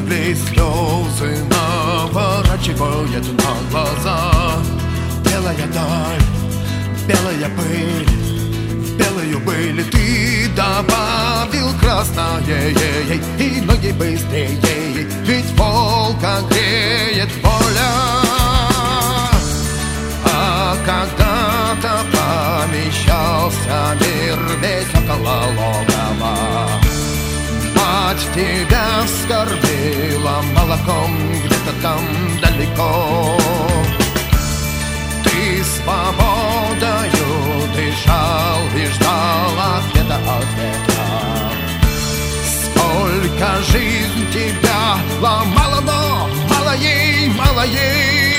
наглей слезы наворачивает на глаза. Белая даль, белая пыль, в белую пыль ты добавил красное, и ноги быстрее, ведь волка греет воля. А когда-то помещался мир весь около логова. Мать тебя вскормила молоком где-то там далеко. Ты свободою дышал и ждал ответа от ветра. Сколько жизнь тебя ломала, но мало ей, мало ей.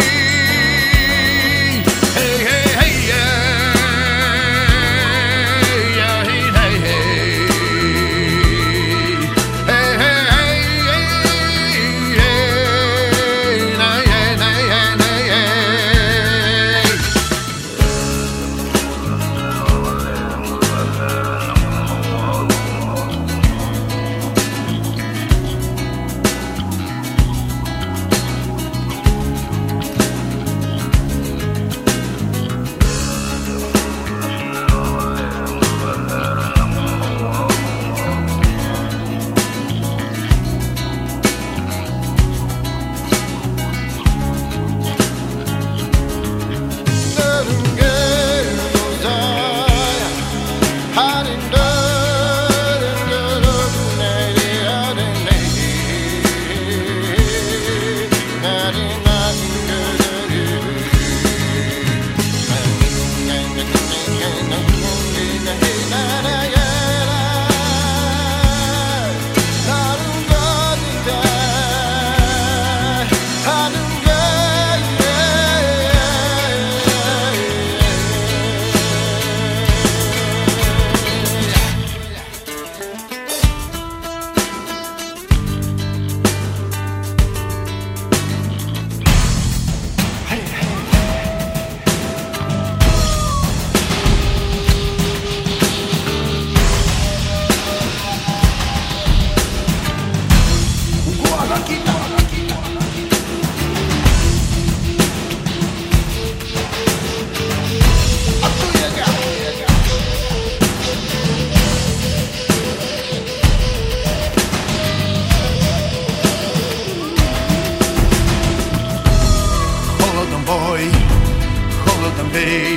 Холодом бей,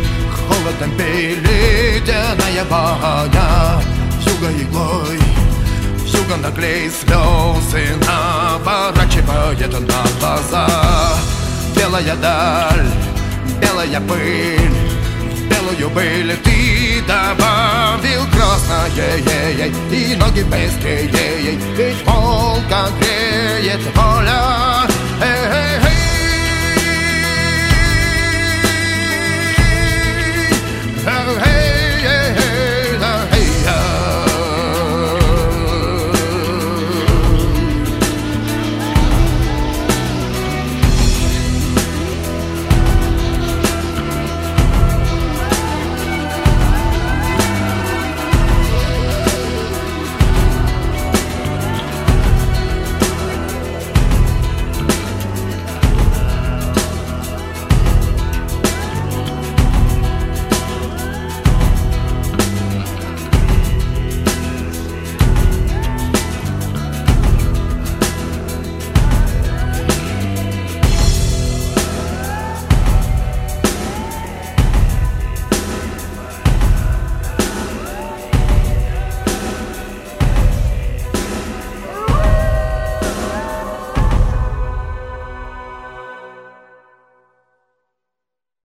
холодом бей, ледяная воня. Вьюга иглой, вьюга наглей, слезы наворачивает на глаза. Белая даль, белая пыль, в белую пыль ты добавил красное, и ноги быстрее, ведь волка греет воля.